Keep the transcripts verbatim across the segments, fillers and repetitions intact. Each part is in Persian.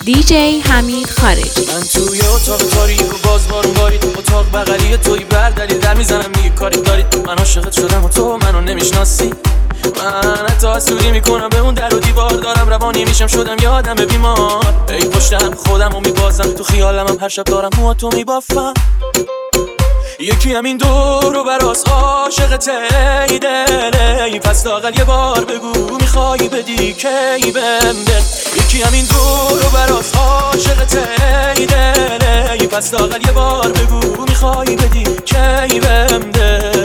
دیجی حمید خارجی. من توی اتاق تاریک و باز بارون بارید، اتاق بغلی توی بردلی در میزنم میگه کاری دارید. من عاشقت شدم و تو منو نمیشناسی. من حتی حسودی میکنم به اون در و دیوار، دارم روانی میشم شدم یادم بیمار. ای پشتم خودم و میبازم تو خیالم، هم هر شب دارم موها تو میبافم. یکی همین دور و براس عاشقت ای دل، ای پس لااقل یه بار بگو میخوای بدی کی بهم دل. یکی همین دور و براس عاشقت ای دل، ای پس لااقل یه بار بگو میخوای بدی کی بهم دل.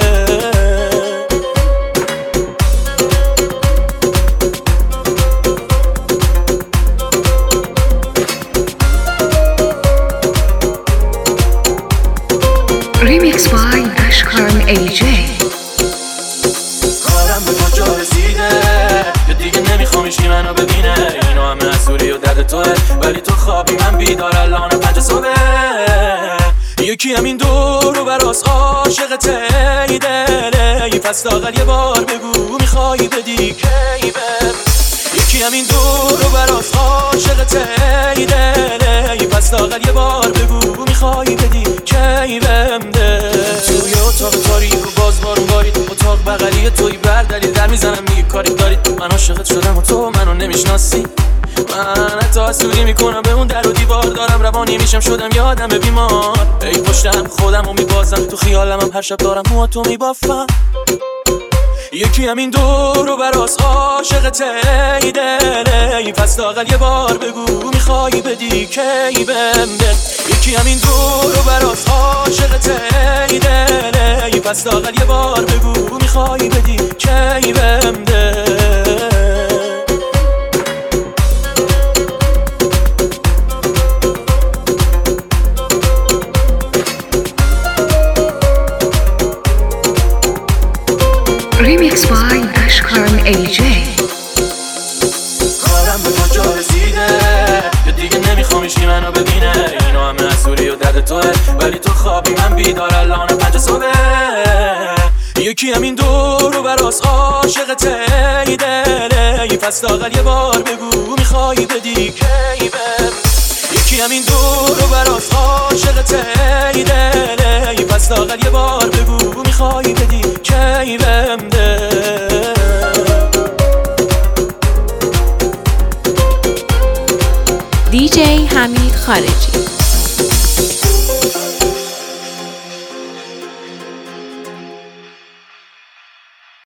Remix by Ashkan ای جی. کارم به کجا رسیده یا دیگه نمیخوام هیچکی منو ببینه. اینو همه حسودی و درد توه، ولی تو خوابی من بیدار الان پنج صبح. یکی همین دور و براس عاشقت ای دل، ای پس لااقل یه بار بگو میخوای بدی کی بهم. یکی همین دور و براس عاشقت ای دل، ای پس لااقل یه بار بگو میخوای بدی کی بهم دل. توی اتاق تاریک و باز بارون بارید، اتاق بغلی توی بردلی در میزنم میگه کاری دارید. من عاشقت شدم و تو منو نمیشناسی. من حتی حسودی میکنم به اون در و دیوار، دارم روانی میشم شدم یادم بیمار. ای پشتم خودم و میبازم تو خیالم، هم هر شب دارم موها تو میبافم. یکی همین دور و براس عاشقت ای دل، ای پس لااقل یه بار بگو میخوای بدی کی بهم دل. یکی همین دور و براس عاشقت ای دل، ای پس لااقل یه بار بگو میخوای بدی کی بهم دل. Remix by Ashkan ای جی. کارم به کجا رسیده یا دیگه نمیخوام هیچکی منو ببینه. اینو همه حسودی و درد توه، ولی تو خوابی من بیدار الان پنج صبح. یکی همین دور و براس عاشقت ای دل، ای پس لااقل یه بار بگو میخوای بدی کی بهم. یکی همین دور و براس عاشقت ای دل، ای پس لااقل یه بار بگو میخوای بدی کی بهم دل. دیجی حمید خارجی.